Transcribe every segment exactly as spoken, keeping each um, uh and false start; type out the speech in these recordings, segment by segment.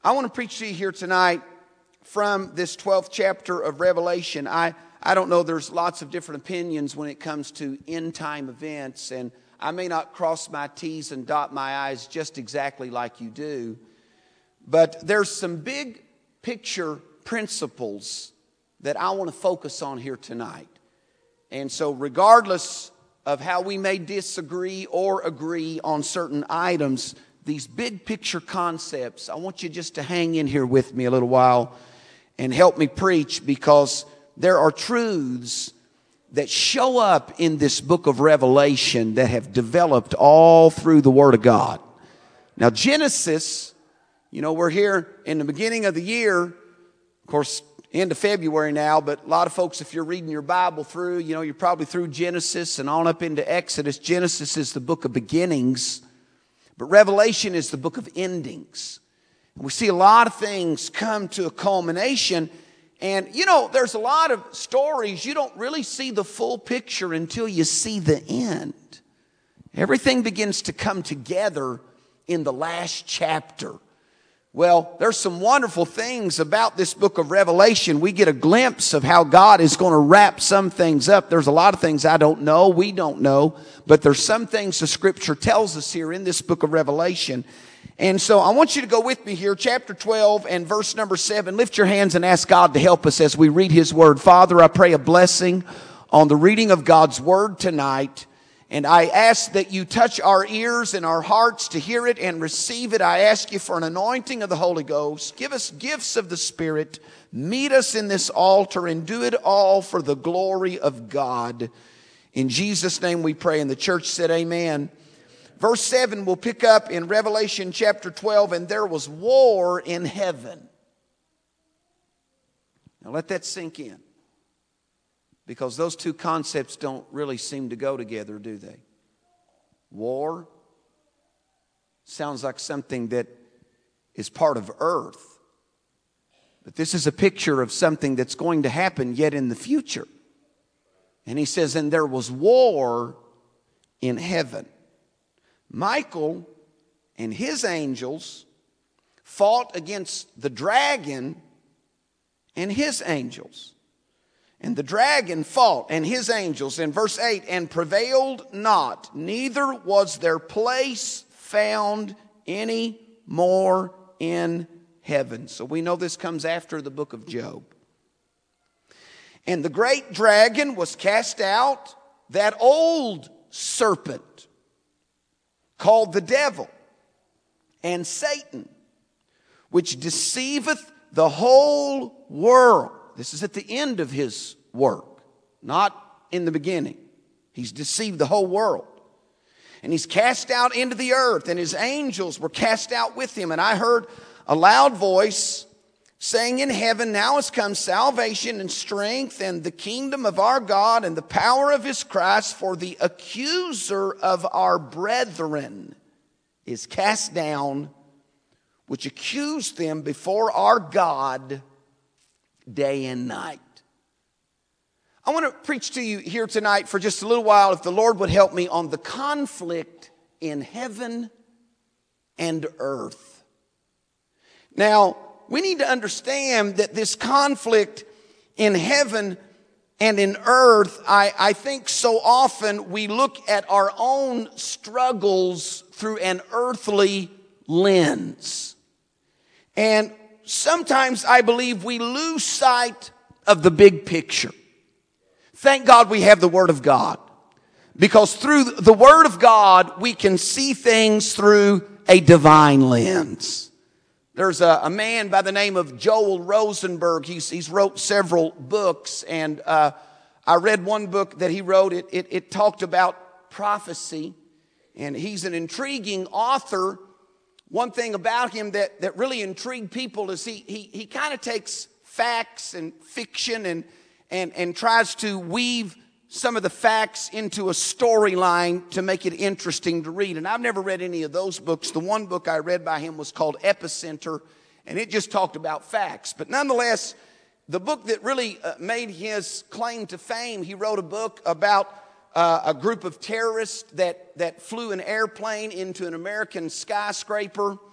I want to preach to you here tonight from this twelfth chapter of Revelation. I, I don't know, there's lots of different opinions when it comes to end-time events, and I may not cross my T's and dot my I's just exactly like you do, but there's some big picture principles that I want to focus on here tonight. And so regardless of how we may disagree or agree on certain items, these big picture concepts, I want you just to hang in here with me a little while and help me preach, because there are truths that show up in this book of Revelation that have developed all through the Word of God. Now, Genesis, you know, we're here in the beginning of the year, of course, end of February now, but a lot of folks, if you're reading your Bible through, you know, you're probably through Genesis and on up into Exodus. Genesis is the book of beginnings, but Revelation is the book of endings. And we see a lot of things come to a culmination. And, you know, there's a lot of stories, you don't really see the full picture until you see the end. Everything begins to come together in the last chapter. Well, there's some wonderful things about this book of Revelation. We get a glimpse of how God is going to wrap some things up. There's a lot of things I don't know, we don't know, but there's some things the Scripture tells us here in this book of Revelation. And so I want you to go with me here, chapter twelve and verse number seven. Lift your hands and ask God to help us as we read His Word. Father, I pray a blessing on the reading of God's Word tonight. And I ask that you touch our ears and our hearts to hear it and receive it. I ask you for an anointing of the Holy Ghost. Give us gifts of the Spirit. Meet us in this altar and do it all for the glory of God. In Jesus' name we pray. And the church said amen. Verse seven will pick up in Revelation chapter twelve. And there was war in heaven. Now let that sink in, because those two concepts don't really seem to go together, do they? War sounds like something that is part of earth. But this is a picture of something that's going to happen yet in the future. And he says, and there was war in heaven. Michael and his angels fought against the dragon and his angels. And the dragon fought and his angels, in verse eight, and prevailed not, neither was their place found any more in heaven. So we know this comes after the book of Job. And the great dragon was cast out, that old serpent, called the devil and Satan, which deceiveth the whole world. This is at the end of his work, not in the beginning. He's deceived the whole world. And he's cast out into the earth, and his angels were cast out with him. And I heard a loud voice saying in heaven, now has come salvation and strength and the kingdom of our God and the power of his Christ, for the accuser of our brethren is cast down, which accused them before our God day and night. I want to preach to you here tonight for just a little while, if the Lord would help me, on the conflict in heaven and earth. Now, we need to understand that this conflict in heaven and in earth, I, I think so often we look at our own struggles through an earthly lens. And sometimes I believe we lose sight of the big picture. Thank God we have the Word of God, because through the Word of God we can see things through a divine lens. There's a, a man by the name of Joel Rosenberg. He's, he's wrote several books, and uh, I read one book that he wrote. It, it, it talked about prophecy, and he's an intriguing author. One thing about him that, that really intrigued people is he, he, he kind of takes facts and fiction and, and, and tries to weave some of the facts into a storyline to make it interesting to read. And I've never read any of those books. The one book I read by him was called Epicenter, and it just talked about facts. But nonetheless, the book that really uh, made his claim to fame, he wrote a book about uh, a group of terrorists that, that flew an airplane into an American skyscraper.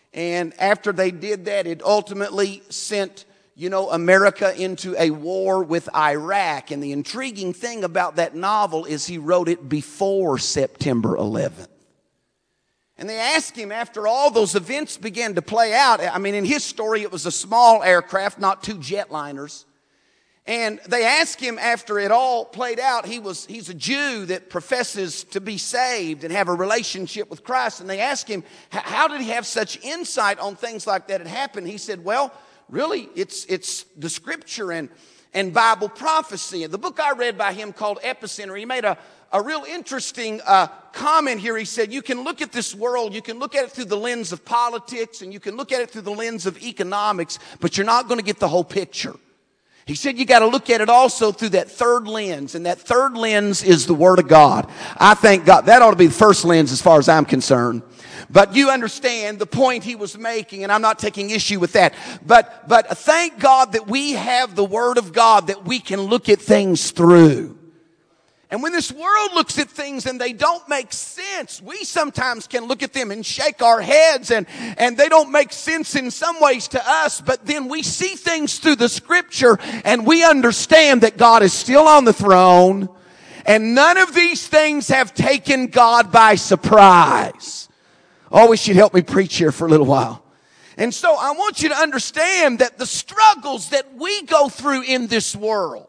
And after they did that, it ultimately sent, you know, America into a war with Iraq. And the intriguing thing about that novel is he wrote it before September eleventh. And they asked him, after all those events began to play out, I mean, in his story, it was a small aircraft, not two jetliners. And they asked him after it all played out, he was, he's a Jew that professes to be saved and have a relationship with Christ. And they asked him, how did he have such insight on things like that had happened? He said, well, really, it's, it's the scripture and, and Bible prophecy. And the book I read by him called Epicenter, he made a, a real interesting uh, comment here. He said, you can look at this world, you can look at it through the lens of politics, and you can look at it through the lens of economics, but you're not going to get the whole picture. He said you got to look at it also through that third lens, and that third lens is the Word of God. I thank God. That ought to be the first lens as far as I'm concerned. But you understand the point he was making, and I'm not taking issue with that. But, but thank God that we have the Word of God that we can look at things through. And when this world looks at things and they don't make sense, we sometimes can look at them and shake our heads, and, and they don't make sense in some ways to us, but then we see things through the scripture and we understand that God is still on the throne, and none of these things have taken God by surprise. Oh, we should help me preach here for a little while. And so I want you to understand that the struggles that we go through in this world,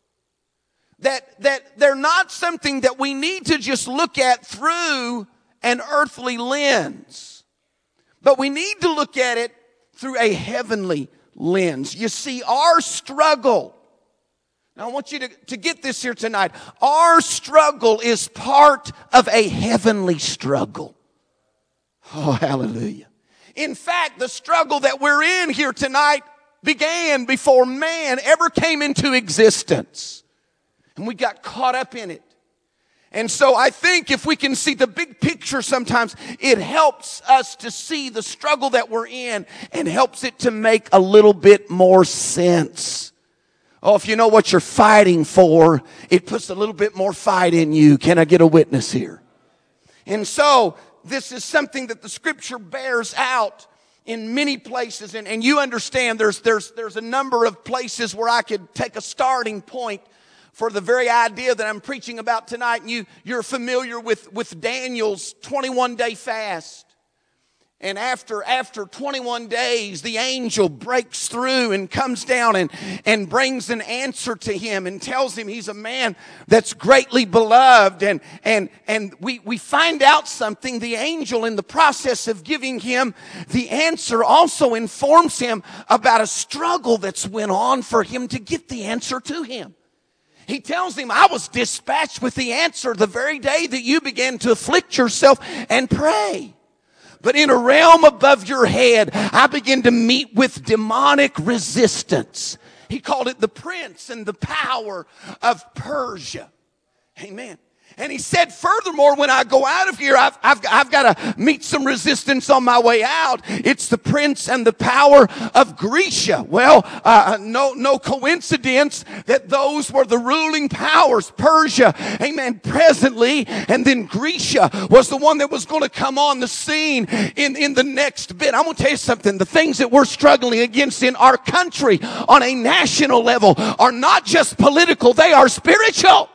That, that they're not something that we need to just look at through an earthly lens. But we need to look at it through a heavenly lens. You see, our struggle, now I want you to, to get this here tonight. Our struggle is part of a heavenly struggle. Oh, hallelujah. In fact, the struggle that we're in here tonight began before man ever came into existence. And we got caught up in it. And so I think if we can see the big picture sometimes, it helps us to see the struggle that we're in and helps it to make a little bit more sense. Oh, if you know what you're fighting for, it puts a little bit more fight in you. Can I get a witness here? And so this is something that the scripture bears out in many places. And, and you understand there's, there's, there's a number of places where I could take a starting point for the very idea that I'm preaching about tonight. And you, you're familiar with, with Daniel's twenty-one day fast. And after, after twenty-one days, the angel breaks through and comes down and, and brings an answer to him and tells him he's a man that's greatly beloved. And, and, and we, we find out something. The angel, in the process of giving him the answer, also informs him about a struggle that's went on for him to get the answer to him. He tells him, I was dispatched with the answer the very day that you began to afflict yourself and pray. But in a realm above your head, I begin to meet with demonic resistance. He called it the prince and the power of Persia. Amen. And he said, furthermore, when I go out of here, I've, I've, I've got to meet some resistance on my way out. It's the prince and the power of Grecia. Well, uh, no, no coincidence that those were the ruling powers. Persia, amen, presently, and then Grecia was the one that was going to come on the scene in, in the next bit. I'm going to tell you something. The things that we're struggling against in our country on a national level are not just political, they are spiritual.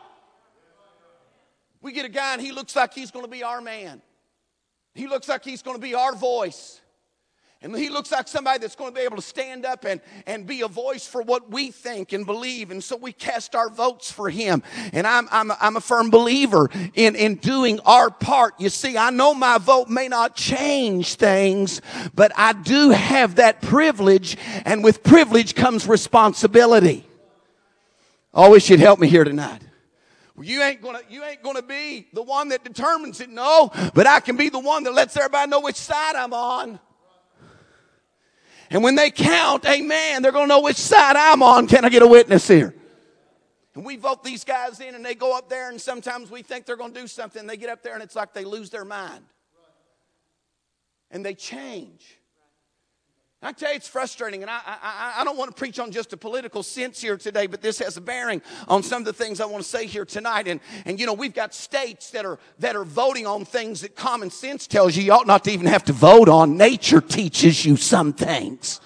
We get a guy and he looks like he's going to be our man. He looks like he's going to be our voice. And he looks like somebody that's going to be able to stand up and, and be a voice for what we think and believe. And so we cast our votes for him. And I'm, I'm, I'm a firm believer in, in doing our part. You see, I know my vote may not change things, but I do have that privilege. And with privilege comes responsibility. I wish you'd help me here tonight. Well, you ain't gonna, you ain't gonna be the one that determines it, no, but I can be the one that lets everybody know which side I'm on. And when they count, amen, they're gonna know which side I'm on. Can I get a witness here? And we vote these guys in and they go up there and sometimes we think they're gonna do something. They get up there and it's like they lose their mind. And they change. I tell you, it's frustrating, and I, I, I don't want to preach on just a political sense here today, but this has a bearing on some of the things I want to say here tonight. And, and you know, we've got states that are, that are voting on things that common sense tells you you ought not to even have to vote on. Nature teaches you some things.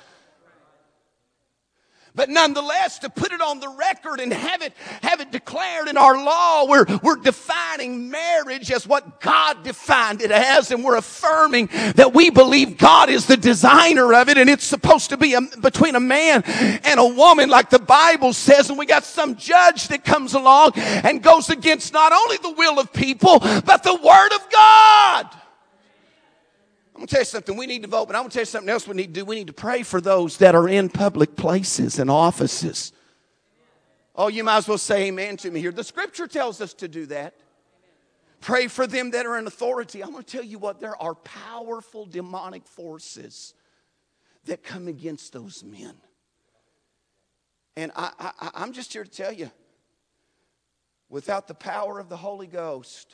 But nonetheless, to put it on the record and have it, have it declared in our law, we're, we're defining marriage as what God defined it as, and we're affirming that we believe God is the designer of it, and it's supposed to be a, between a man and a woman like the Bible says, and we got some judge that comes along and goes against not only the will of people, but the Word of God. I'm going to tell you something, we need to vote, but I'm going to tell you something else we need to do. We need to pray for those that are in public places and offices. Oh, you might as well say amen to me here. The Scripture tells us to do that. Pray for them that are in authority. I'm going to tell you what, there are powerful demonic forces that come against those men. And I, I, I'm just here to tell you, without the power of the Holy Ghost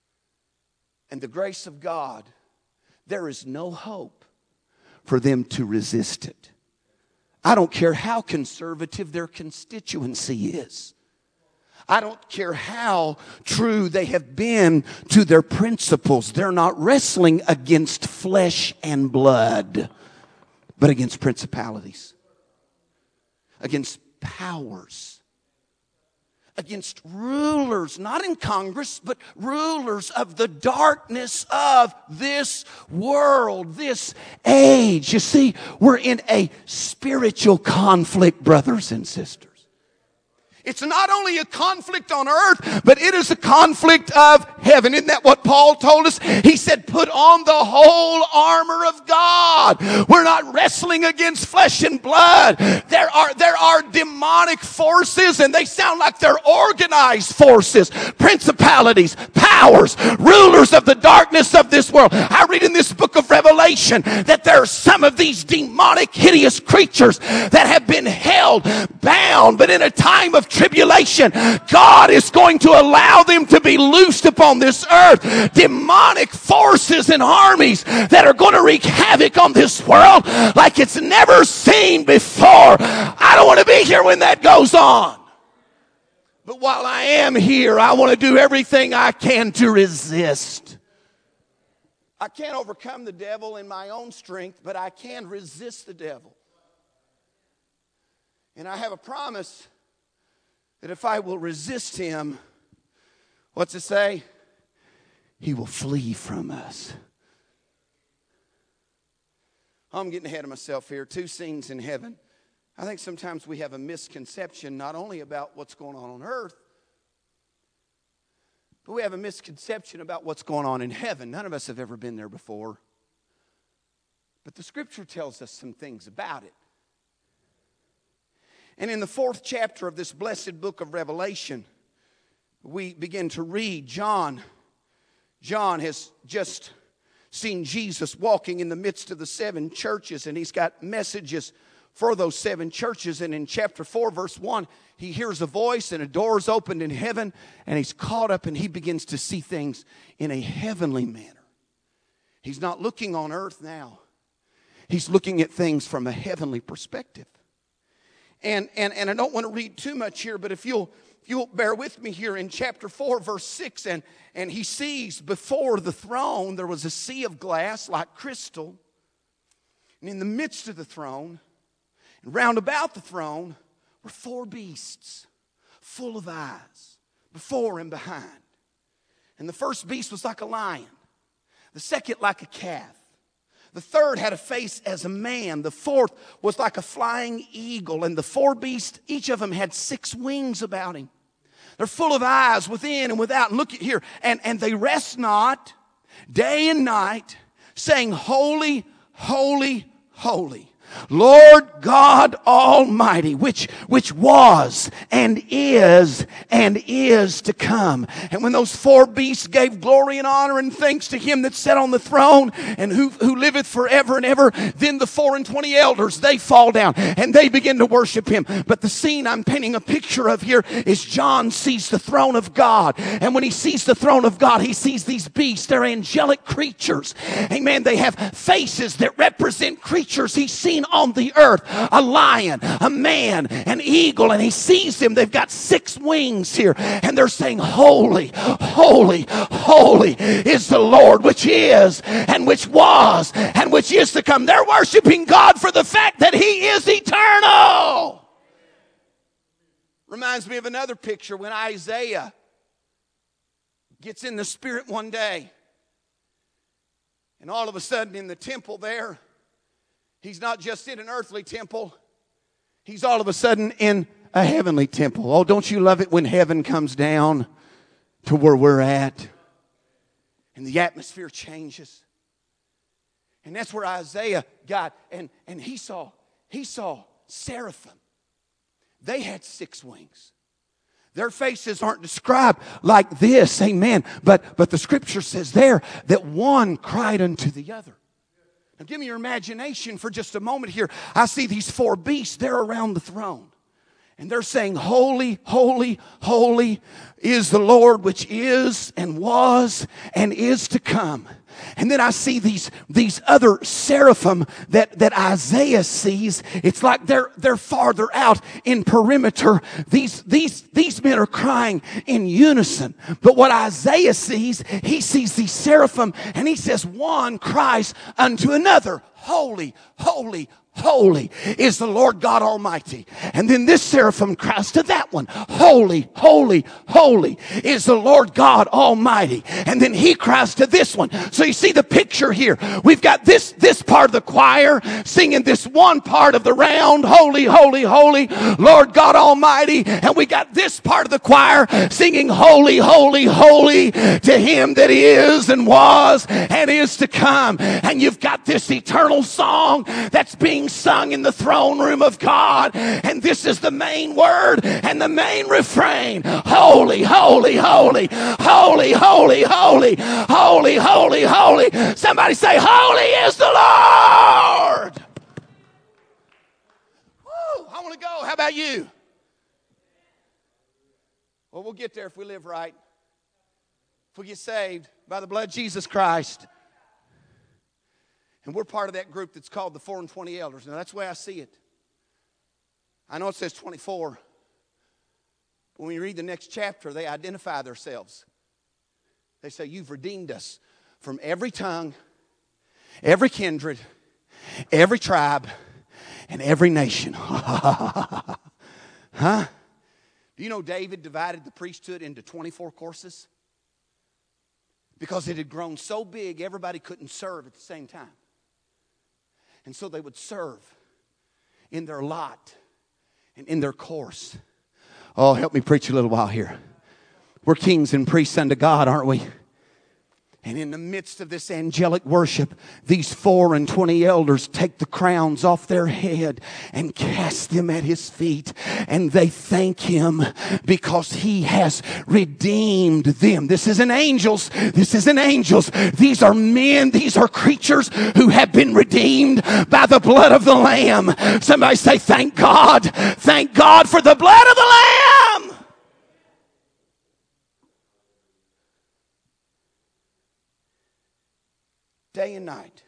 and the grace of God, there is no hope for them to resist it. I don't care how conservative their constituency is. I don't care how true they have been to their principles. They're not wrestling against flesh and blood, but against principalities, against powers, against rulers, not in Congress, but rulers of the darkness of this world, this age. You see, we're in a spiritual conflict, brothers and sisters. It's not only a conflict on earth, but it is a conflict of heaven. Isn't that what Paul told us? He said, put on the whole armor of God. We're not wrestling against flesh and blood. There are, there are demonic forces, and they sound like they're organized forces, principalities, powers, rulers of the darkness of this world. I read in this book of Revelation that there are some of these demonic, hideous creatures that have been held bound, but in a time of tribulation, God is going to allow them to be loosed upon this earth. Demonic forces and armies that are going to wreak havoc on this world like it's never seen before. I don't want to be here when that goes on. But while I am here, I want to do everything I can to resist. I can't overcome the devil in my own strength, but I can resist the devil. And I have a promise that if I will resist him, what's it say? He will flee from us. I'm getting ahead of myself here. Two scenes in heaven. I think sometimes we have a misconception not only about what's going on on earth, but we have a misconception about what's going on in heaven. None of us have ever been there before. But the Scripture tells us some things about it. And in the fourth chapter of this blessed book of Revelation, we begin to read John. John has just seen Jesus walking in the midst of the seven churches, and he's got messages for those seven churches. And in chapter four, verse one, he hears a voice and a door is opened in heaven, and he's caught up and he begins to see things in a heavenly manner. He's not looking on earth now. He's looking at things from a heavenly perspective. And, and, and I don't want to read too much here, but if you'll, if you'll bear with me here in chapter four, verse six, and, and he sees before the throne there was a sea of glass like crystal. And in the midst of the throne, and round about the throne, were four beasts full of eyes, before and behind. And the first beast was like a lion, the second like a calf. The third had a face as a man. The fourth was like a flying eagle. And the four beasts, each of them had six wings about him. They're full of eyes within and without. And look at here. And, and they rest not day and night, saying, Holy, holy, holy, Lord God Almighty, which, which was and is and is to come. And when those four beasts gave glory and honor and thanks to him that sat on the throne and who, who liveth forever and ever, then the four and twenty elders, they fall down and they begin to worship him. But the scene I'm painting a picture of here is John sees the throne of God. And when he sees the throne of God, he sees these beasts. They're angelic creatures. Amen. They have faces that represent creatures he's seen seen on the earth a lion, a man, an eagle, and he sees them. They've got six wings here, and they're saying, holy, holy, holy is the Lord, which is, and which was, and which is to come. They're worshiping God for the fact that he is eternal. Reminds me of another picture when Isaiah gets in the Spirit one day. And all of a sudden in the temple there, he's not just in an earthly temple. He's all of a sudden in a heavenly temple. Oh, don't you love it when heaven comes down to where we're at? And the atmosphere changes. And that's where Isaiah got. And, and he saw, he saw seraphim. They had six wings. Their faces aren't described like this, amen. But, but the scripture says there that one cried unto the other. Now give me your imagination for just a moment here. I see these four beasts, they're around the throne. And they're saying, holy, holy, holy is the Lord, which is and was and is to come. And then I see these, these other seraphim that, that Isaiah sees. It's like they're, they're farther out in perimeter. These, these, these men are crying in unison. But what Isaiah sees, he sees these seraphim and he says, one cries unto another, holy, holy, holy is the Lord God Almighty. And then this seraphim cries to that one, holy, holy, holy is the Lord God Almighty. And then he cries to this one. So you see the picture here. We've got this, this part of the choir singing this one part of the round, holy, holy, holy, Lord God Almighty. And we got this part of the choir singing holy, holy, holy to him that is and was and is to come. And you've got this eternal song that's being sung in the throne room of God, and this is the main word and the main refrain, holy, holy, holy, holy, holy, holy, holy, holy, holy. Somebody say, holy is the Lord. Woo, I want to go. How about you? Well, we'll get there if we live right, if we get saved by the blood of Jesus Christ. And we're part of that group that's called the four and twenty elders. Now, that's the way I see it. I know it says twenty-four. But when you read the next chapter, they identify themselves. They say, you've redeemed us from every tongue, every kindred, every tribe, and every nation. Huh? Do you know David divided the priesthood into twenty-four courses? Because it had grown so big, everybody couldn't serve at the same time. And so they would serve in their lot and in their course. Oh, help me preach a little while here. We're kings and priests unto God, aren't we? And in the midst of this angelic worship, these four and twenty elders take the crowns off their head and cast them at his feet. And they thank him because he has redeemed them. This isn't angels. This isn't angels. These are men. These are creatures who have been redeemed by the blood of the Lamb. Somebody say, thank God. Thank God for the blood of the Lamb. Day and night.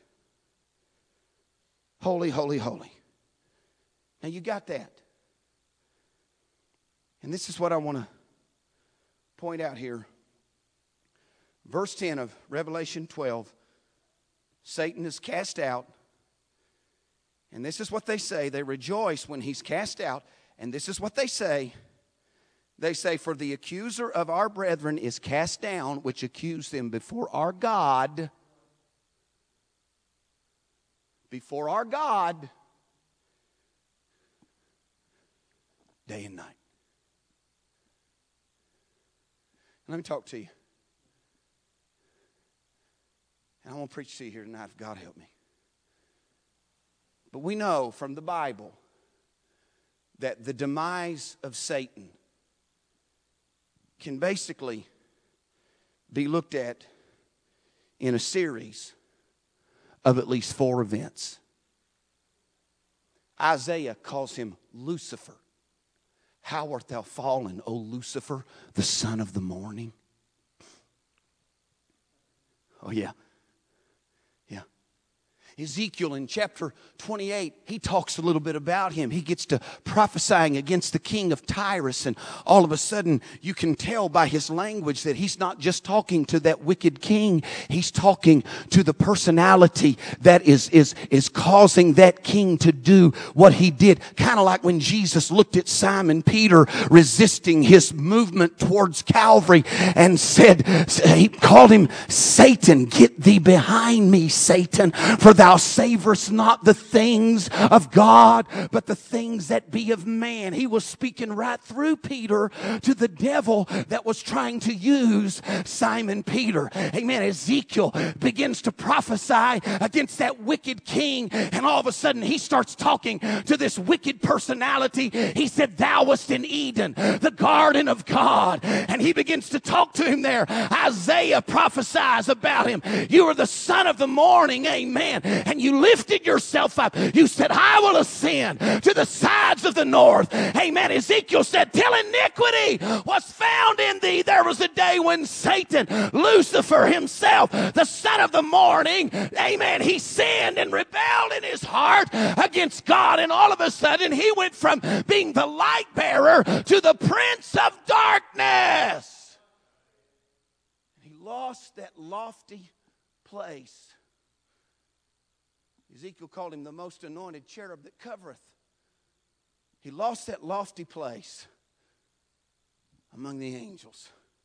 Holy, holy, holy. Now you got that. And this is what I want to point out here. Verse ten of Revelation twelve. Satan is cast out. And this is what they say. They rejoice when he's cast out. And this is what they say. They say, for the accuser of our brethren is cast down, which accused them before our God. Before our God, day and night. And let me talk to you. And I won't preach to you here tonight if God help me. But we know from the Bible that the demise of Satan can basically be looked at in a series of at least four events. Isaiah calls him Lucifer. How art thou fallen, O Lucifer, the son of the morning? Oh, yeah. Yeah. Ezekiel in chapter twenty-eight, he talks a little bit about him. He gets to prophesying against the king of Tyrus, and all of a sudden you can tell by his language that he's not just talking to that wicked king. He's talking to the personality that is, is, is causing that king to do what he did. Kind of like when Jesus looked at Simon Peter resisting his movement towards Calvary and said, he called him Satan. Get thee behind me, Satan, for thou savorest not the things of God, but the things that be of man. He was speaking right through Peter to the devil that was trying to use Simon Peter. Amen. Ezekiel begins to prophesy against that wicked king, and all of a sudden he starts talking to this wicked personality. He said, thou wast in Eden, the garden of God. And he begins to talk to him there. Isaiah prophesies about him. You are the son of the morning. Amen. And you lifted yourself up. You said, I will ascend to the sides of the north. Amen. Ezekiel said, till iniquity was found in thee. There was a day when Satan, Lucifer himself, the son of the morning, amen, he sinned and rebelled in his heart against God. And all of a sudden he went from being the light bearer to the prince of darkness. He lost that lofty place. Ezekiel called him the most anointed cherub that covereth. He lost that lofty place among the angels.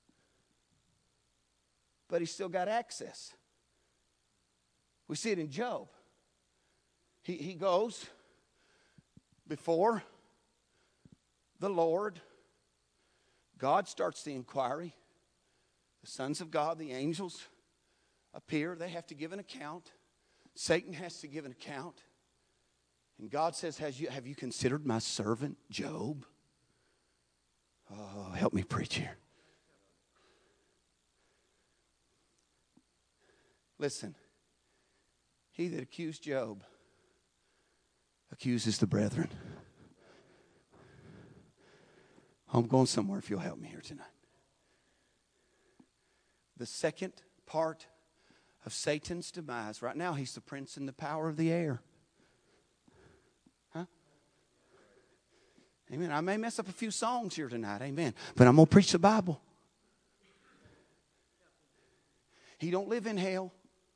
But he still got access. We see it in Job. He, he goes before the Lord. God starts the inquiry. The sons of God, the angels, appear. They have to give an account. Satan has to give an account. And God says, Has you, have you considered my servant Job? Oh, help me preach here. Listen, he that accused Job accuses the brethren. I'm going somewhere if you'll help me here tonight. The second part of Satan's demise. Right now, he's the prince and the power of the air. Huh? Amen. I may mess up a few songs here tonight. Amen. But I'm going to preach the Bible. He don't live in hell.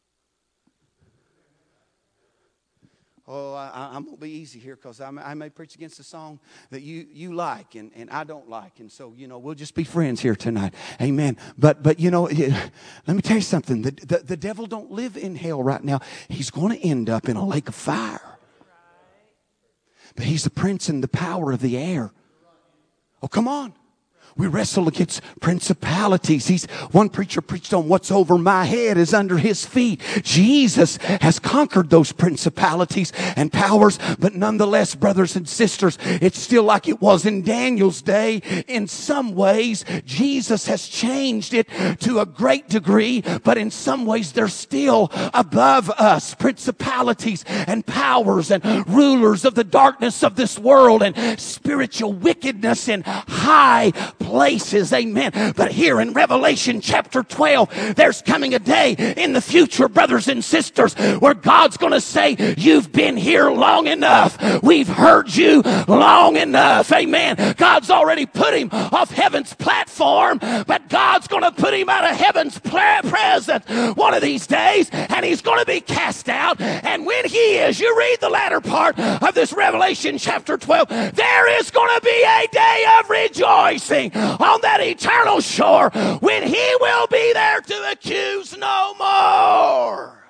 Oh, I, I'm going to be easy here because I, I may preach against a song that you, you like and, and I don't like. And so, you know, we'll just be friends here tonight. Amen. But, but you know, let me tell you something. The, the, the devil don't live in hell right now. He's going to end up in a lake of fire. But he's the prince and the power of the air. Oh, come on. We wrestle against principalities. He's, one preacher preached on what's over my head is under his feet. Jesus has conquered those principalities and powers, but nonetheless, brothers and sisters, it's still like it was in Daniel's day. In some ways, Jesus has changed it to a great degree, but in some ways, they're still above us. Principalities and powers and rulers of the darkness of this world and spiritual wickedness in high places. Amen. But here in Revelation chapter twelve, there's coming a day in the future, brothers and sisters, where God's going to say, you've been here long enough. We've heard you long enough. Amen. God's already put him off heaven's platform, but God's going to put him out of heaven's presence one of these days, and he's going to be cast out. And when he is, you read the latter part of this Revelation chapter twelve, there is going to be a day of rejoicing on that eternal shore when he will be there to accuse no more.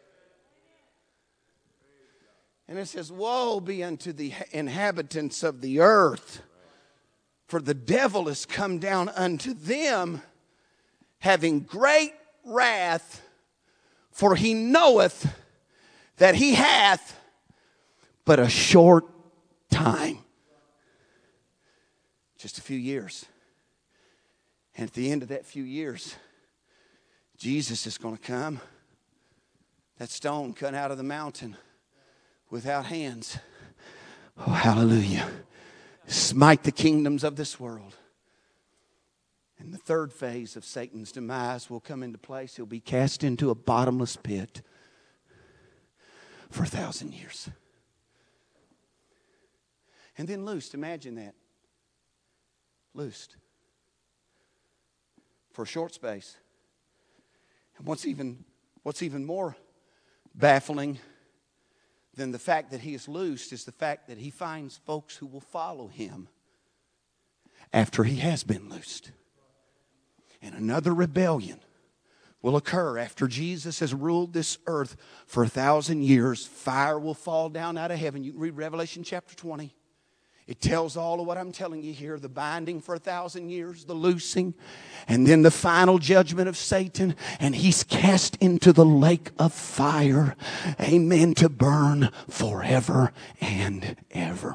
And it says, woe be unto the inhabitants of the earth, for the devil is come down unto them, having great wrath, for he knoweth that he hath but a short time. Just a few years. And at the end of that few years, Jesus is going to come. That stone cut out of the mountain without hands. Oh, hallelujah. Smite the kingdoms of this world. And the third phase of Satan's demise will come into place. He'll be cast into a bottomless pit, for a thousand years. And then loosed. Imagine that. Loosed. For a short space. And what's even, what's even more baffling than the fact that he is loosed is the fact that he finds folks who will follow him after he has been loosed. And another rebellion will occur after Jesus has ruled this earth for a thousand years. Fire will fall down out of heaven. You can read Revelation chapter twenty. It tells all of what I'm telling you here. The binding for a thousand years, the loosing, and then the final judgment of Satan. And he's cast into the lake of fire. Amen. To burn forever and ever.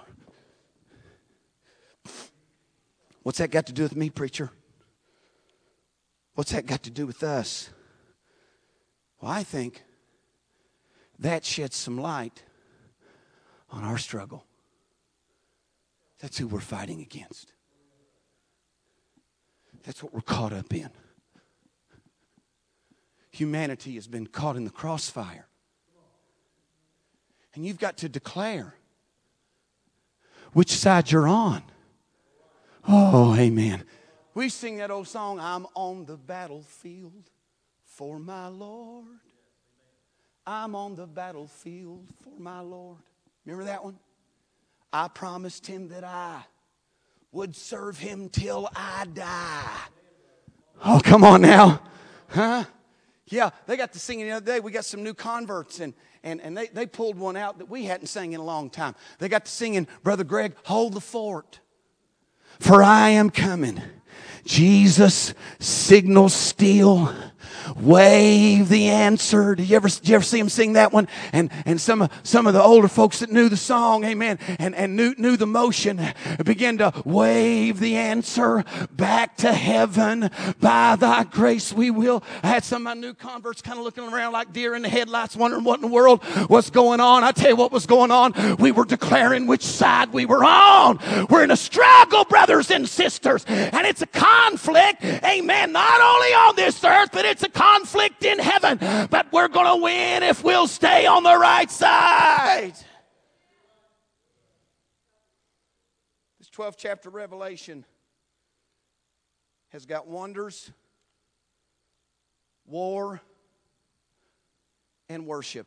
What's that got to do with me, preacher? What's that got to do with us? Well, I think that sheds some light on our struggle. That's who we're fighting against. That's what we're caught up in. Humanity has been caught in the crossfire. And you've got to declare which side you're on. Oh, amen. We sing that old song, I'm on the battlefield for my Lord. I'm on the battlefield for my Lord. Remember that one? I promised him that I would serve him till I die. Oh, come on now. Huh? Yeah, they got to singing the other day. We got some new converts, and, and, and they, they pulled one out that we hadn't sang in a long time. They got to singing, Brother Greg, hold the fort, for I am coming. Jesus, signal still, wave the answer. Did you ever, did you ever see him sing that one? And and some of some of the older folks that knew the song, amen, and, and knew knew the motion, began to wave the answer back to heaven. By thy grace we will. I had some of my new converts kind of looking around like deer in the headlights, wondering what in the world was going on. I tell you what was going on. We were declaring which side we were on. We're in a struggle, brothers and sisters, and it's a conflict, amen, not only on this earth, but it's a conflict in heaven. But we're going to win if we'll stay on the right side. This twelfth chapter of Revelation has got wonders, war, and worship.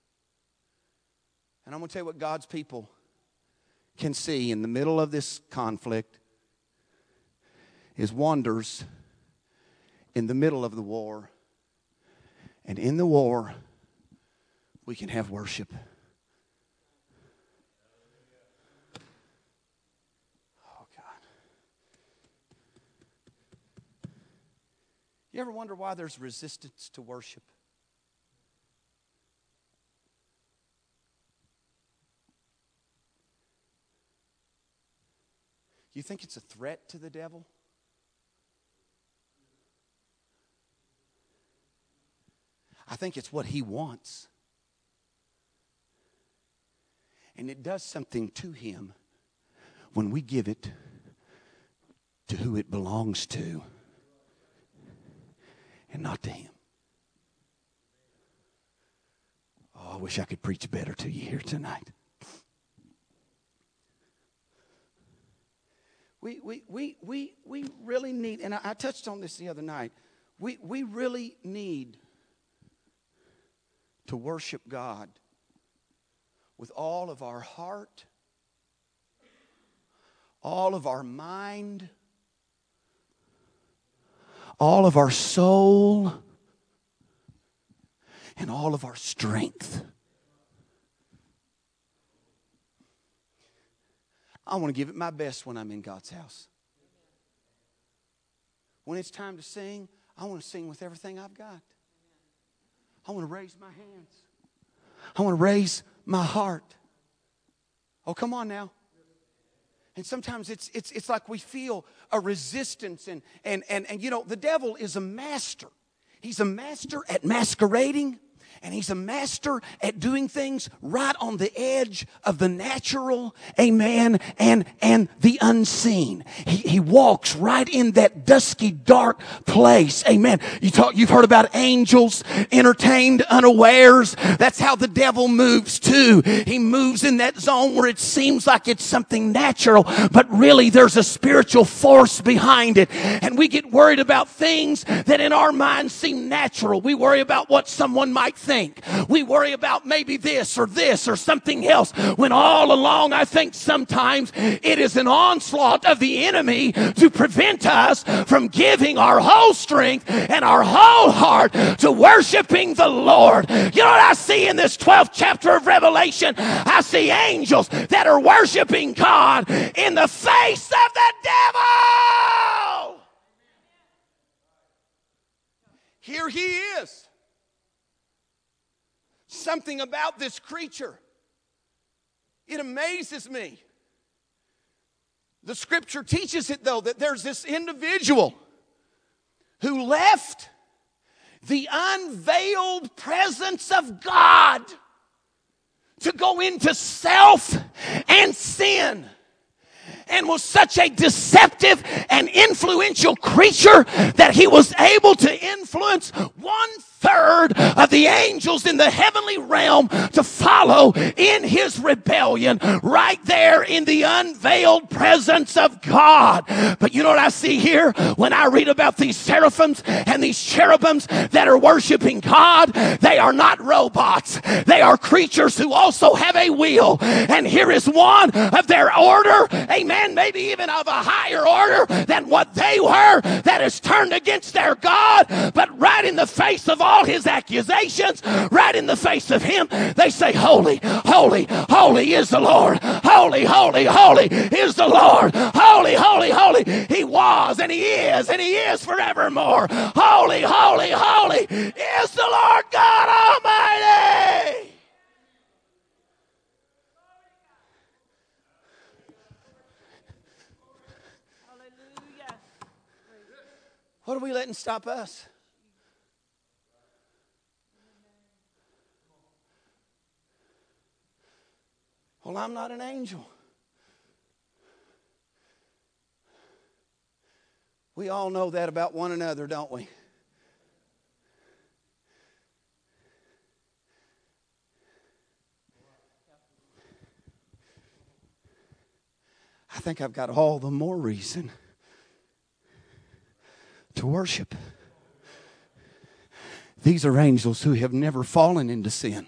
And I'm going to tell you what God's people can see in the middle of this conflict is wonders in the middle of the war. And in the war, we can have worship. Oh, God. You ever wonder why there's resistance to worship? You think it's a threat to the devil? I think it's what he wants. And it does something to him when we give it to who it belongs to and not to him. Oh, I wish I could preach better to you here tonight. We we we we we really need, and I, I touched on this the other night, we, we really need to worship God with all of our heart, all of our mind, all of our soul, and all of our strength. I want to give it my best when I'm in God's house. When it's time to sing, I want to sing with everything I've got. I want to raise my hands. I want to raise my heart. Oh, come on now. And sometimes it's it's it's like we feel a resistance, and and and and you know, the devil is a master. He's a master at masquerading And he's a master at doing things right on the edge of the natural, amen, and, and the unseen. He, he walks right in that dusky, dark place, amen. You talk, you've heard about angels entertained unawares. That's how the devil moves too. He moves in that zone where it seems like it's something natural, but really there's a spiritual force behind it. And we get worried about things that in our minds seem natural. We worry about what someone might think. Think. We worry about maybe this or this or something else, when all along I think sometimes it is an onslaught of the enemy to prevent us from giving our whole strength and our whole heart to worshiping the Lord. You know what I see in this twelfth chapter of Revelation? I see angels that are worshiping God in the face of the devil. Here he is. Something about this creature, it amazes me. The scripture teaches it, though, that there's this individual who left the unveiled presence of God to go into self and sin, and was such a deceptive and influential creature that he was able to influence one third of the angels in the heavenly realm to follow in his rebellion right there in the unveiled presence of God. But you know what I see here when I read about these seraphims and these cherubims that are worshiping God? They are not robots. They are creatures who also have a will. And here is one of their order, amen, maybe even of a higher order than what they were, that is turned against their God. But right in the face of all his accusations, right in the face of him, they say, holy, holy, holy is the Lord. Holy, holy, holy is the Lord. Holy, holy, holy. He was and he is and he is forevermore. Holy, holy, holy is the Lord God Almighty. What are we letting stop us? Well, I'm not an angel. We all know that about one another, don't we? I think I've got all the more reason to worship. These are angels who have never fallen into sin.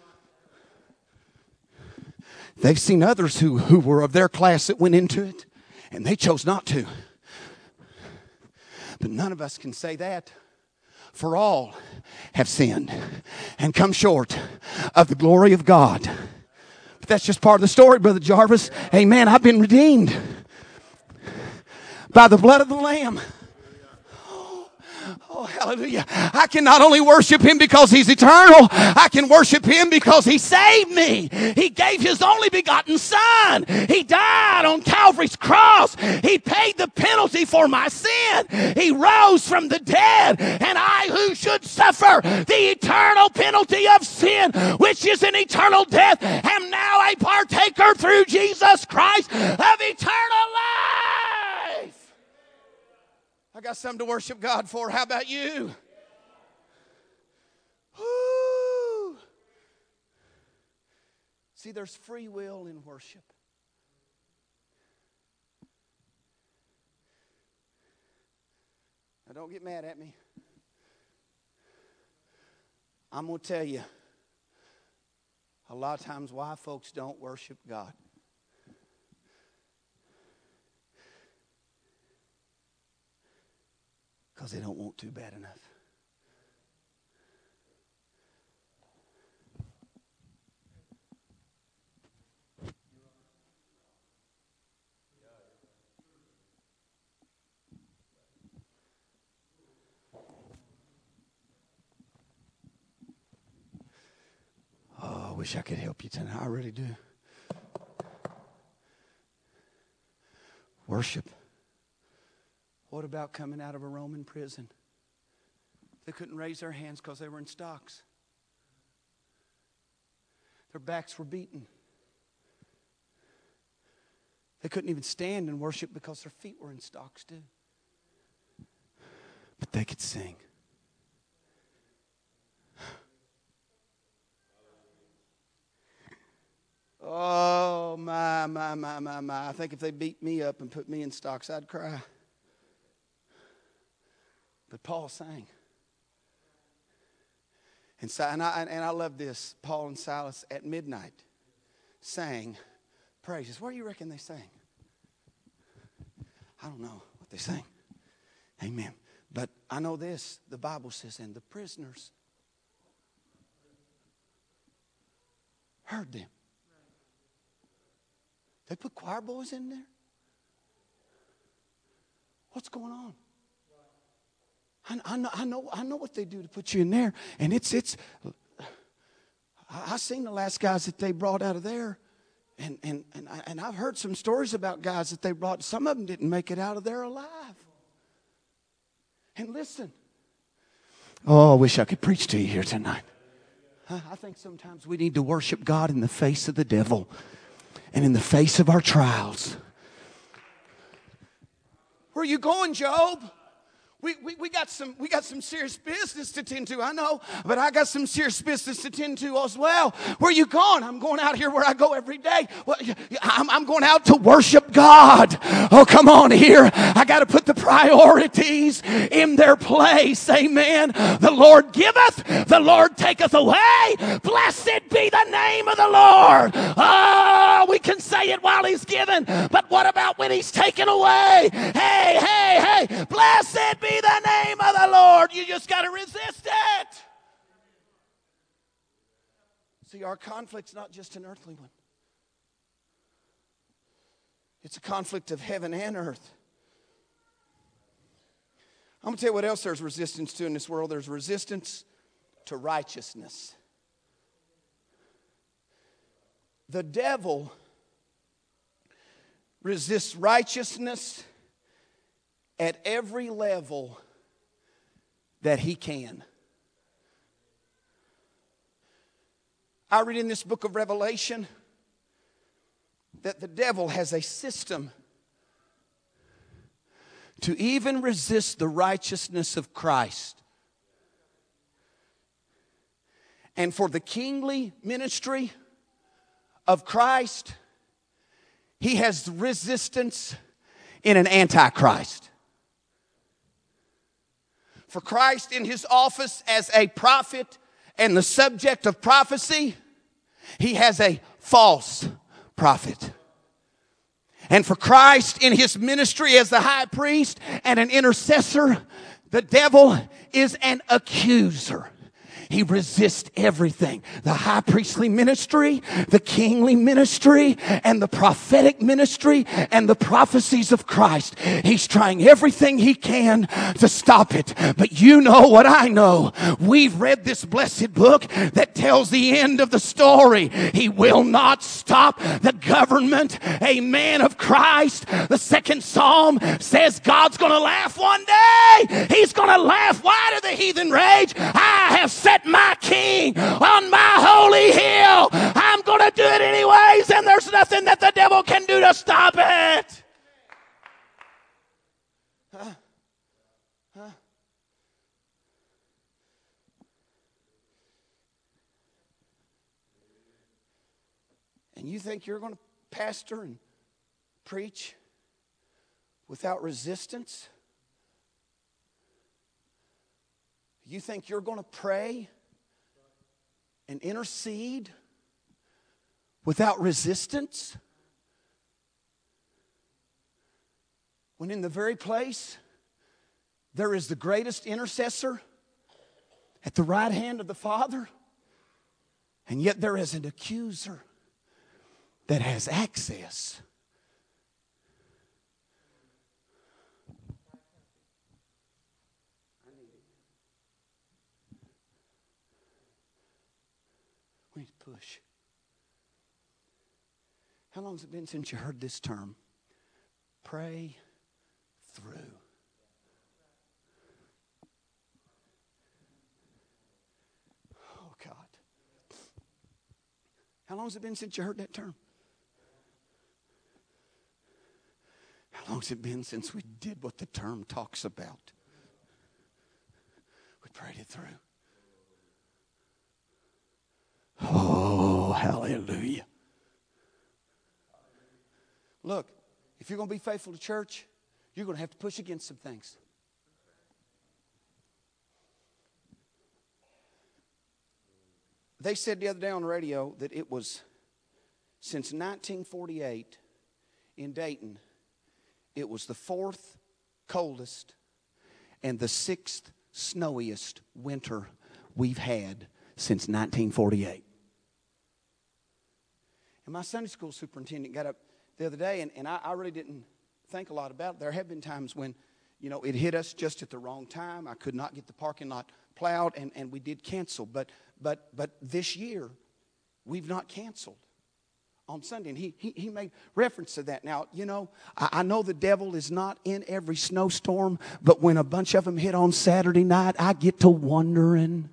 They've seen others who, who were of their class that went into it, and they chose not to. But none of us can say that. For all have sinned and come short of the glory of God. But that's just part of the story, Brother Jarvis. Amen. I've been redeemed by the blood of the Lamb. Oh, hallelujah. I can not only worship him because he's eternal, I can worship him because he saved me. He gave his only begotten son. He died on Calvary's cross. He paid the penalty for my sin. He rose from the dead. And I, who should suffer the eternal penalty of sin, which is an eternal death, am now a partaker through Jesus Christ of eternal life. I got something to worship God for. How about you? Woo. See, there's free will in worship. Now, don't get mad at me. I'm going to tell you a lot of times why folks don't worship God. Because they don't want to bad enough. Oh, I wish I could help you tonight. I really do. Worship. What about coming out of a Roman prison? They couldn't raise their hands because they were in stocks. Their backs were beaten. They couldn't even stand and worship because their feet were in stocks too. But they could sing. Oh, my, my, my, my, my. I think if they beat me up and put me in stocks, I'd cry. But Paul sang. And, so, and, I, and I love this. Paul and Silas at midnight sang praises. Where do you reckon they sang? I don't know what they sang. Amen. But I know this. The Bible says, and the prisoners heard them. They put choir boys in there? What's going on? I, I, know, I know I know what they do to put you in there. And it's, it's I, I seen the last guys that they brought out of there. And, and, and, I, and I've heard some stories about guys that they brought. Some of them didn't make it out of there alive. And listen. Oh, I wish I could preach to you here tonight. I think sometimes we need to worship God in the face of the devil. And in the face of our trials. Where are you going, Job? We, we, we, got some, we got some serious business to tend to, I know. But I got some serious business to tend to as well. Where are you going? I'm going out here where I go every day. Well, I'm, I'm going out to worship God. Oh, come on here. I got to put the priorities in their place. Amen. The Lord giveth, the Lord taketh away. Blessed be the name of the Lord. Oh, we can say it while He's given. But what about when He's taken away? Hey, hey, hey. Blessed be the name of the Lord. You just got to resist it. See, our conflict's not just an earthly one. It's a conflict of heaven and earth. I'm going to tell you what else there's resistance to in this world. There's resistance to righteousness. The devil resists righteousness at every level that he can. I read in this book of Revelation that the devil has a system to even resist the righteousness of Christ. And for the kingly ministry of Christ, he has resistance in an antichrist. For Christ in His office as a prophet and the subject of prophecy, He has a false prophet. And for Christ in His ministry as the high priest and an intercessor, the devil is an accuser. He resists everything. The high priestly ministry, the kingly ministry, and the prophetic ministry, and the prophecies of Christ. He's trying everything he can to stop it. But you know what I know. We've read this blessed book that tells the end of the story. He will not stop the government, amen, of Christ. The second psalm says God's going to laugh one day. He's going to laugh. Why do the heathen rage? I have set my king on my holy hill. I'm going to do it anyways, and there's nothing that the devil can do to stop it. Huh? Huh? And you think you're going to pastor and preach without resistance? You think you're going to pray and intercede without resistance? When in the very place there is the greatest intercessor at the right hand of the Father, and yet there is an accuser that has access. We need to push. How long has it been since you heard this term? Pray through. Oh, God. How long has it been since you heard that term? How long has it been since we did what the term talks about? We prayed it through. Oh, hallelujah. Look, if you're going to be faithful to church, you're going to have to push against some things. They said the other day on the radio that it was since nineteen forty-eight in Dayton, it was the fourth coldest and the sixth snowiest winter we've had since nineteen forty-eight. And my Sunday school superintendent got up the other day, and, and I, I really didn't think a lot about it. There have been times when, you know, it hit us just at the wrong time. I could not get the parking lot plowed, and, and we did cancel. But but but this year, we've not canceled on Sunday. And he, he, he made reference to that. Now, you know, I, I know the devil is not in every snowstorm, but when a bunch of them hit on Saturday night, I get to wondering.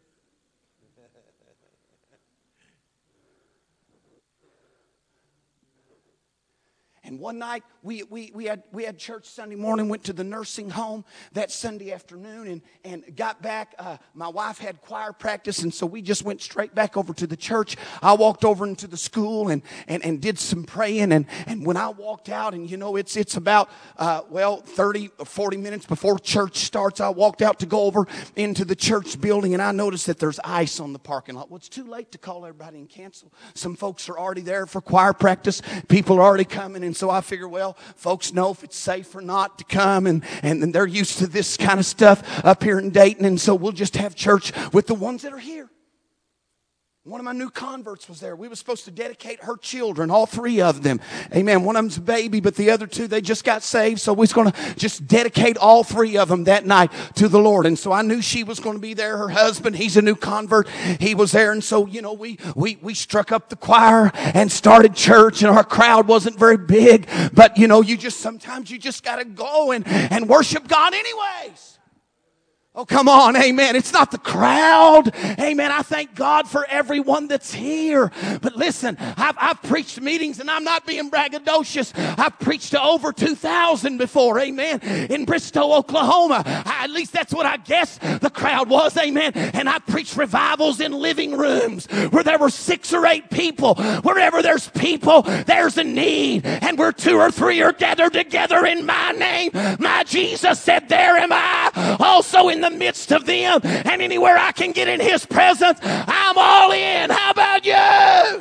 And one night, we, we, we, had, we had church Sunday morning, went to the nursing home that Sunday afternoon, and, and got back. Uh, my wife had choir practice, and so we just went straight back over to the church. I walked over into the school and, and, and did some praying, and, and when I walked out, and you know, it's, it's about, uh, well, thirty or forty minutes before church starts, I walked out to go over into the church building, and I noticed that there's ice on the parking lot. Well, it's too late to call everybody and cancel. Some folks are already there for choir practice. People are already coming, and so I figure, well, folks know if it's safe or not to come, and, and they're used to this kind of stuff up here in Dayton, and so we'll just have church with the ones that are here. One of my new converts was there. We were supposed to dedicate her children, all three of them. Amen. One of them's a baby, but the other two, they just got saved. So we was going to just dedicate all three of them that night to the Lord. And so I knew she was going to be there. Her husband, he's a new convert. He was there. And so, you know, we, we, we struck up the choir and started church, and our crowd wasn't very big. But, you know, you just, sometimes you just got to go and, and worship God anyways. Oh, come on, amen. It's not the crowd. Amen. I thank God for everyone that's here. But listen, I've, I've preached meetings, and I'm not being braggadocious. I've preached to over two thousand before, amen, in Bristow, Oklahoma. I, at least that's what I guess the crowd was, amen. And I preached revivals in living rooms where there were six or eight people. Wherever there's people, there's a need. And where two or three are gathered together in my name, my Jesus said, there am I also in the midst of them, and anywhere I can get in his presence, I'm all in. How about you?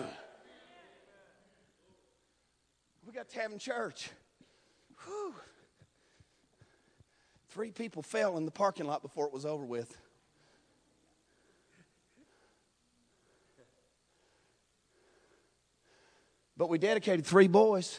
We got to have in church. Whew. Three people fell in the parking lot before it was over with. But we dedicated three boys,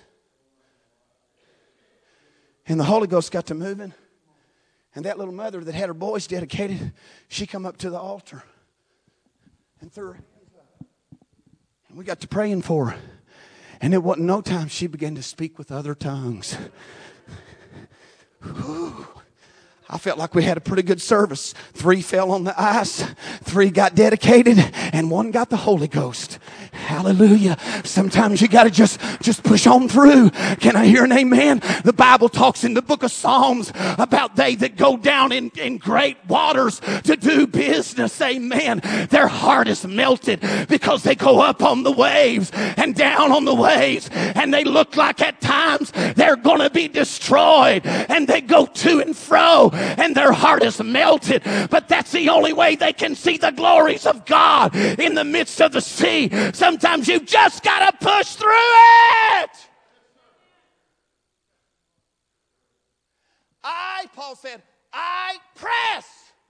and the Holy Ghost got to moving. And that little mother that had her boys dedicated, she come up to the altar and threw her hands up. And we got to praying for her. And it wasn't no time she began to speak with other tongues. Whew. I felt like we had a pretty good service. Three fell on the ice, three got dedicated, and one got the Holy Ghost. Hallelujah. Sometimes you got to just, just push on through. Can I hear an amen? The Bible talks in the book of Psalms about they that go down in, in great waters to do business. Amen. Their heart is melted because they go up on the waves and down on the waves, and they look like at times they're going to be destroyed, and they go to and fro, and their heart is melted. But that's the only way they can see the glories of God in the midst of the sea. Sometimes you've just got to push through it. I, Paul said, I press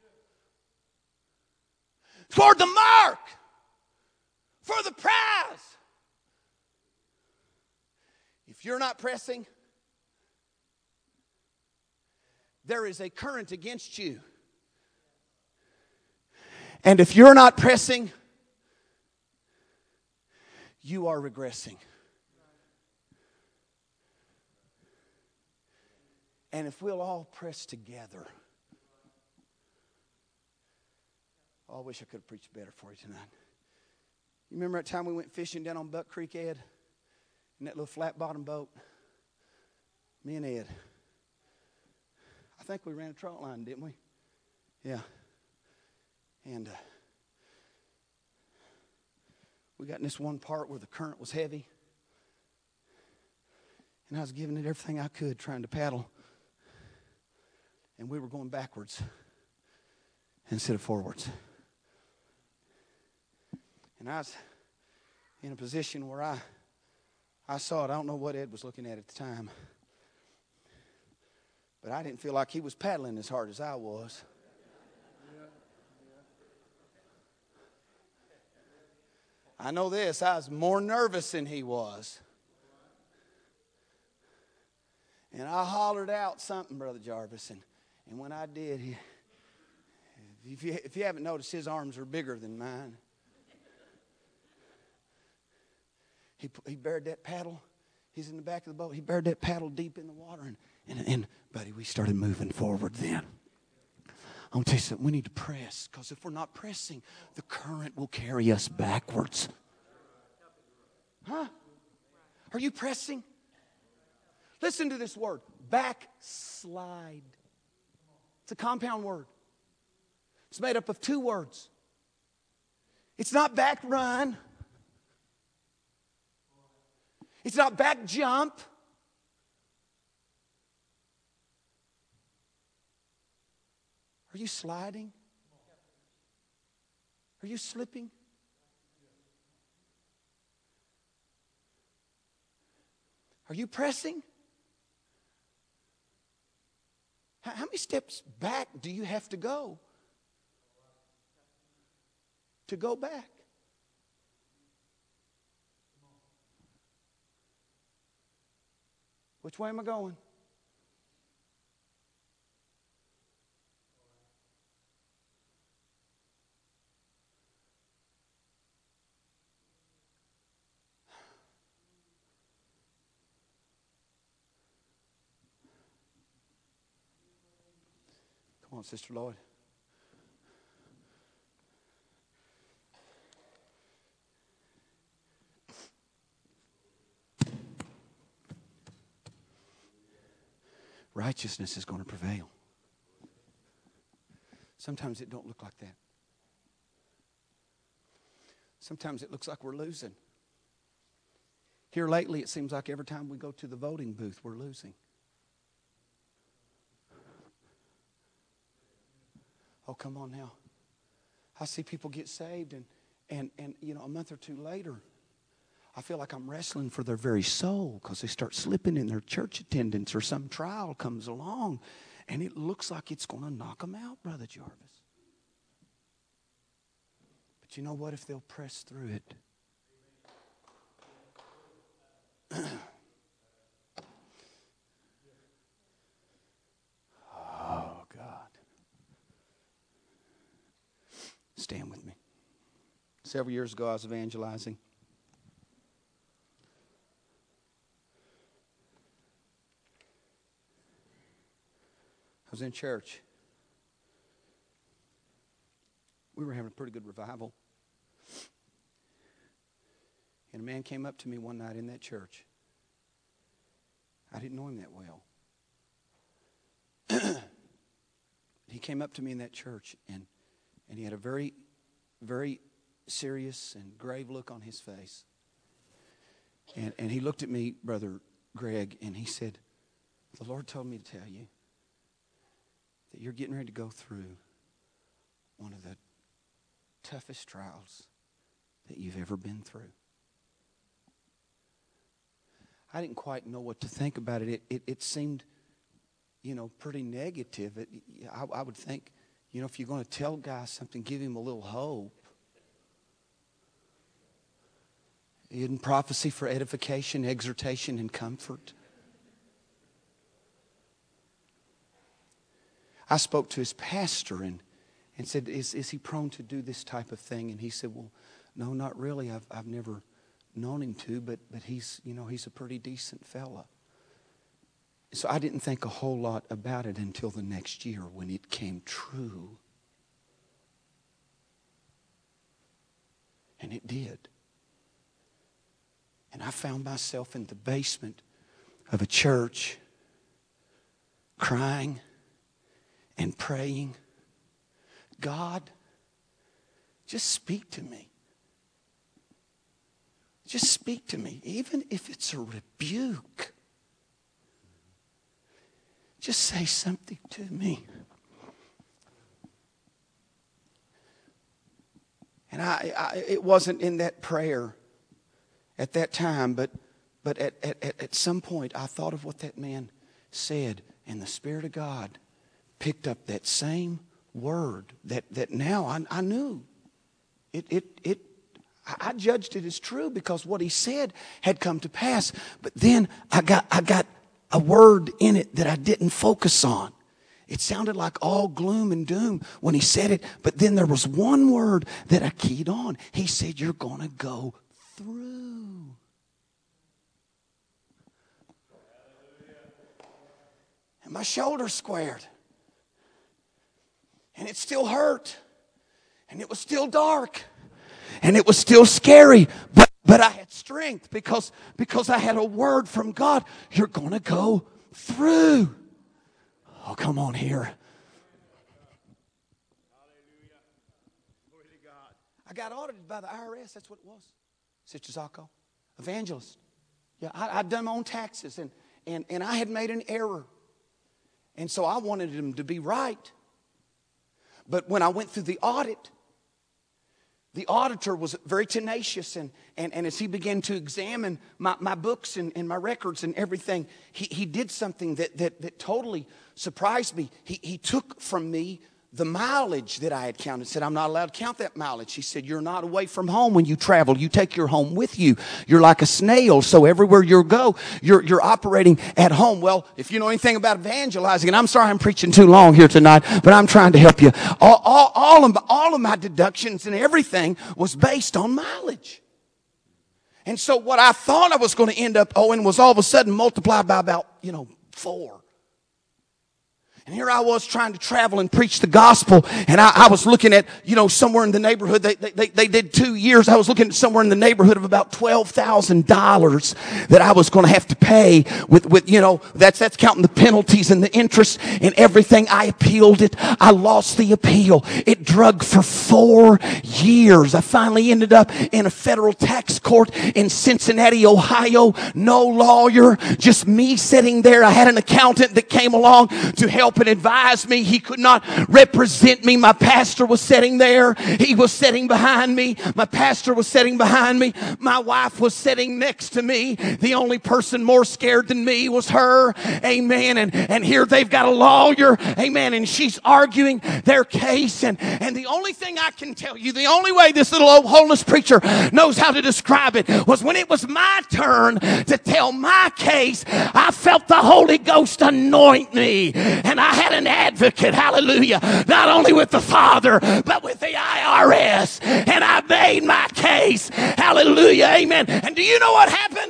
toward the mark for the prize. If you're not pressing, there is a current against you. And if you're not pressing, you are regressing. And if we'll all press together. Oh, I wish I could have preached better for you tonight. You remember that time we went fishing down on Buck Creek, Ed? In that little flat bottom boat? Me and Ed. I think we ran a trot line, didn't we? Yeah. And uh, we got in this one part where the current was heavy. And I was giving it everything I could trying to paddle. And we were going backwards instead of forwards. And I was in a position where I, I saw it. I don't know what Ed was looking at at the time. But I didn't feel like he was paddling as hard as I was. I know this, I was more nervous than he was. And I hollered out something, Brother Jarvis. And, and when I did, he, if, you, if you haven't noticed, his arms are bigger than mine. He, he buried that paddle. He's in the back of the boat. He buried that paddle deep in the water. And, and, and buddy, we started moving forward then. I'm going to tell you something. We need to press, because if we're not pressing, the current will carry us backwards. Huh? Are you pressing? Listen to this word, backslide. It's a compound word. It's made up of two words. It's not back run. It's not back jump. Are you sliding? Are you slipping? Are you pressing? How, how many steps back do you have to go to go back? Which way am I going? Come on, Sister Lloyd. Righteousness is going to prevail. Sometimes it don't look like that. Sometimes it looks like we're losing. Here lately, it seems like every time we go to the voting booth, we're losing. Oh, come on now. I see people get saved, and, and, and you know, a month or two later, I feel like I'm wrestling for their very soul, because they start slipping in their church attendance, or some trial comes along, and it looks like it's going to knock them out, Brother Jarvis. But you know what? If they'll press through it. Oh, God. Stand with me. Several years ago, I was evangelizing. I was in church. We were having a pretty good revival. And a man came up to me one night in that church. I didn't know him that well. He came up to me in that church, and, and he had a very, very serious and grave look on his face. And, and he looked at me, Brother Greg, and he said, "The Lord told me to tell you that you're getting ready to go through one of the toughest trials that you've ever been through." I didn't quite know what to think about it. It, it, it seemed, you know, pretty negative. It, I, I would think, you know, if you're going to tell guys something, give him a little hope. In prophecy for edification, exhortation, and comfort. I spoke to his pastor and, and said, is, is he prone to do this type of thing? And he said, well, no, not really. I've, I've never known him to, but, but he's, you know, he's a pretty decent fella. So I didn't think a whole lot about it until the next year when it came true. And it did. And I found myself in the basement of a church crying and praying, God, just speak to me. Just speak to me, even if it's a rebuke. Just say something to me. And I, I it wasn't in that prayer at that time, but but at, at, at some point I thought of what that man said, and the Spirit of God picked up that same word that, that now I, I knew. It it it I judged it as true because what he said had come to pass. But then I got I got a word in it that I didn't focus on. It sounded like all gloom and doom when he said it, but then there was one word that I keyed on. He said, you're going to go through. And my shoulder squared. And it still hurt. And it was still dark. And it was still scary. But but I had strength because, because I had a word from God. You're going to go through. Oh, come on here. I got audited by the I R S. That's what it was. Sister Zako, evangelist. Yeah, I, I'd done my own taxes, and, and, and I had made an error. And so I wanted them to be right. But when I went through the audit, the auditor was very tenacious, and, and, and as he began to examine my, my books and, and my records and everything, he, he did something that, that, that totally surprised me. He, he took from me the mileage that I had counted. Said, I'm not allowed to count that mileage. He said, you're not away from home when you travel. You take your home with you. You're like a snail, so everywhere you go, you're, you're operating at home. Well, if you know anything about evangelizing, and I'm sorry I'm preaching too long here tonight, but I'm trying to help you. All, all, all, of, my, all of my deductions and everything was based on mileage. And so what I thought I was going to end up owing was all of a sudden multiplied by about, you know, four. And here I was trying to travel and preach the gospel. And I, I was looking at, you know, somewhere in the neighborhood. They, they, they did two years. I was looking at somewhere in the neighborhood of about twelve thousand dollars that I was going to have to pay with, with, you know, that's, that's counting the penalties and the interest and everything. I appealed it. I lost the appeal. It drug for four years. I finally ended up in a federal tax court in Cincinnati, Ohio. No lawyer, just me sitting there. I had an accountant that came along to help and advise me. He could not represent me. My pastor was sitting there. He was sitting behind me. My pastor was sitting behind me. My wife was sitting next to me. The only person more scared than me was her. Amen. And, and here they've got a lawyer. Amen. And she's arguing their case. And, and the only thing I can tell you, the only way this little old holiness preacher knows how to describe it was when it was my turn to tell my case, I felt the Holy Ghost anoint me. And I had an advocate, hallelujah, not only with the Father, but with the I R S. And I made my case, hallelujah, amen. And do you know what happened?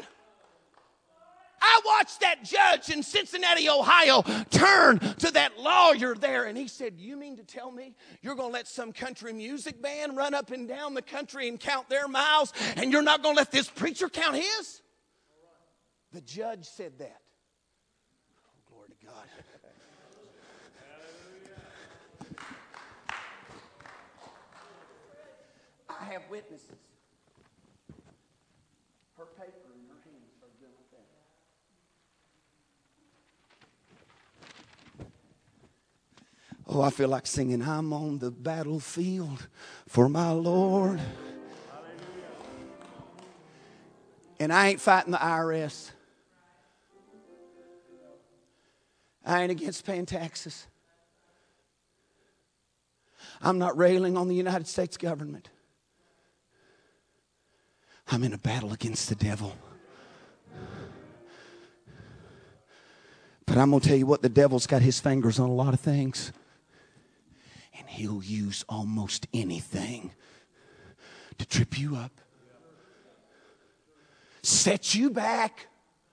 I watched that judge in Cincinnati, Ohio, turn to that lawyer there, and he said, you mean to tell me you're going to let some country music band run up and down the country and count their miles, and you're not going to let this preacher count his? The judge said that. Oh, glory to God. I have witnesses. Her paper in her hand started doing like that. Oh, I feel like singing, I'm on the battlefield for my Lord. And I ain't fighting the I R S. I ain't against paying taxes. I'm not railing on the United States government. I'm in a battle against the devil. But I'm going to tell you what, the devil's got his fingers on a lot of things. And he'll use almost anything to trip you up, set you back,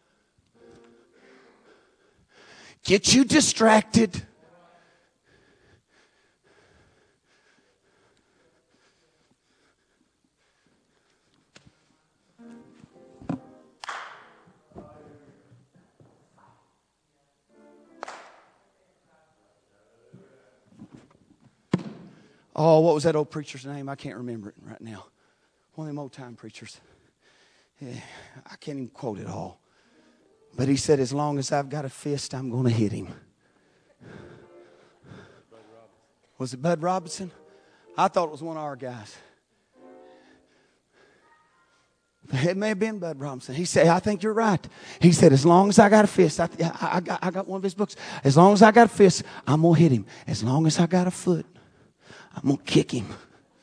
get you distracted. Oh, what was that old preacher's name? I can't remember it right now. One of them old time preachers. Yeah, I can't even quote it all. But he said, as long as I've got a fist, I'm going to hit him. Was it Bud Robinson? I thought it was one of our guys. It may have been Bud Robinson. He said, I think you're right. He said, as long as I got a fist, I, I, I, got, I got one of his books. As long as I got a fist, I'm going to hit him. As long as I got a foot, I'm going to kick him.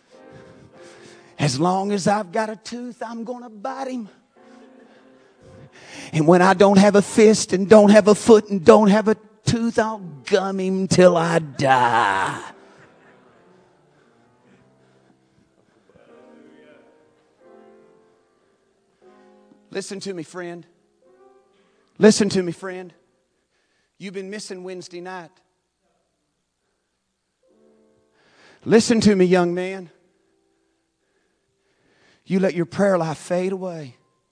As long as I've got a tooth, I'm going to bite him. And when I don't have a fist and don't have a foot and don't have a tooth, I'll gum him till I die. Listen to me, friend. Listen to me, friend. You've been missing Wednesday night. Listen to me, young man. You let your prayer life fade away.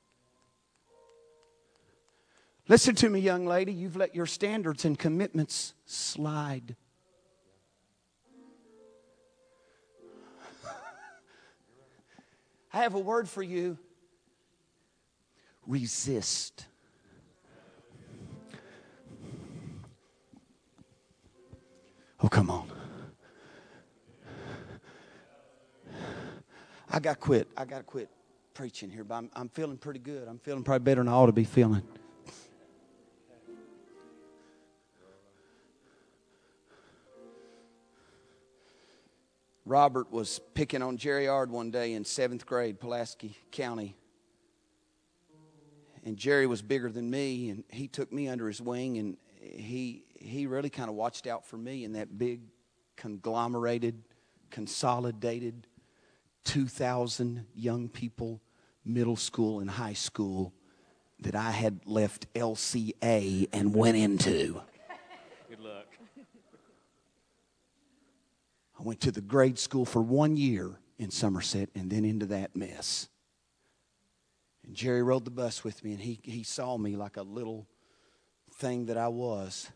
Listen to me, young lady. You've let your standards and commitments slide. I have a word for you. Resist. Oh, come on. I got to quit. I got to quit preaching here, but I'm, I'm feeling pretty good. I'm feeling probably better than I ought to be feeling. Robert was picking on Jerry Ard one day in seventh grade, Pulaski County. And Jerry was bigger than me, and he took me under his wing, and he he really kind of watched out for me in that big, conglomerated, consolidated, two thousand young people, middle school and high school that I had left L C A and went into. Good luck. I went to the grade school for one year in Somerset and then into that mess. And Jerry rode the bus with me, and he, he saw me like a little thing that I was.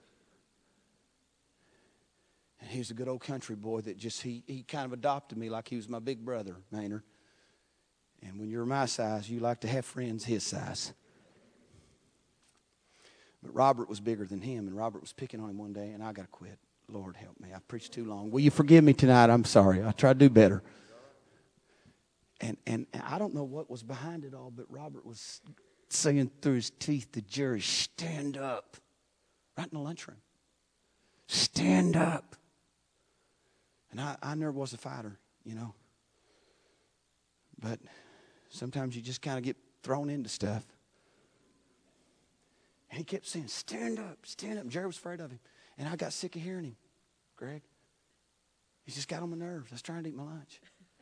And he was a good old country boy that just, he, he kind of adopted me like he was my big brother, Maynard. And when you're my size, you like to have friends his size. But Robert was bigger than him, and Robert was picking on him one day, and I got to quit. Lord help me. I preached too long. Will you forgive me tonight? I'm sorry. I try to do better. And, and and I don't know what was behind it all, but Robert was saying through his teeth to Jerry, stand up. Right in the lunchroom. Stand up. And I, I never was a fighter, you know. But sometimes you just kind of get thrown into stuff. And he kept saying, stand up, stand up. And Jerry was afraid of him. And I got sick of hearing him, Greg. He just got on my nerves. I was trying to eat my lunch.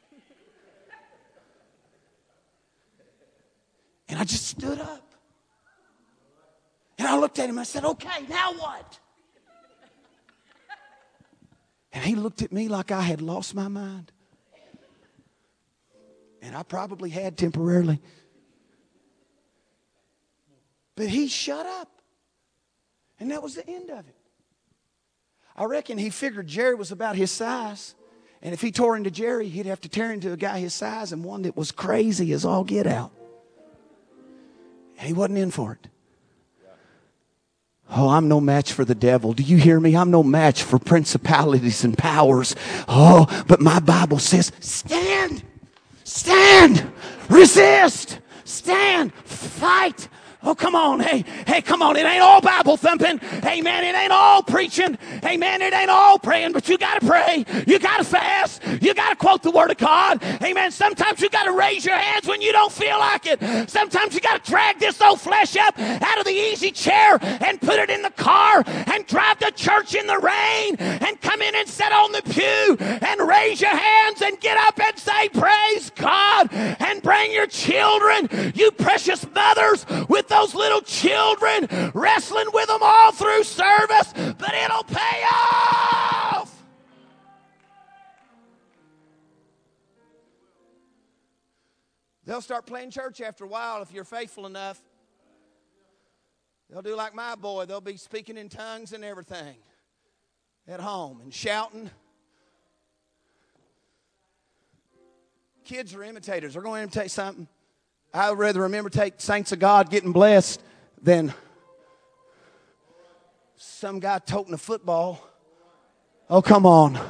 And I just stood up. And I looked at him and I said, okay, now what? And he looked at me like I had lost my mind. And I probably had temporarily. But he shut up. And that was the end of it. I reckon he figured Jerry was about his size. And if he tore into Jerry, he'd have to tear into a guy his size and one that was crazy as all get out. And he wasn't in for it. Oh, I'm no match for the devil. Do you hear me? I'm no match for principalities and powers. Oh, but my Bible says, stand, stand, resist, stand, fight. Oh, come on. Hey, hey, come on. It ain't all Bible thumping. Hey, man, it ain't all preaching. Hey, man, it ain't all praying, but you got to pray. You got to fast. You got to quote the Word of God. Hey, man, sometimes you got to raise your hands when you don't feel like it. Sometimes you got to drag this old flesh up out of the easy chair and put it in the car and drive to church in the rain and come in and sit on the pew and raise your hands and get up and say, praise God, and bring your children, you precious mothers, with those little children, wrestling with them all through service, but it'll pay off. They'll start playing church after a while if you're faithful enough. They'll do like my boy. They'll be speaking in tongues and everything at home and shouting. Kids are imitators. They're going to imitate something. I would rather remember take saints of God getting blessed than some guy toting a football. Oh, come on.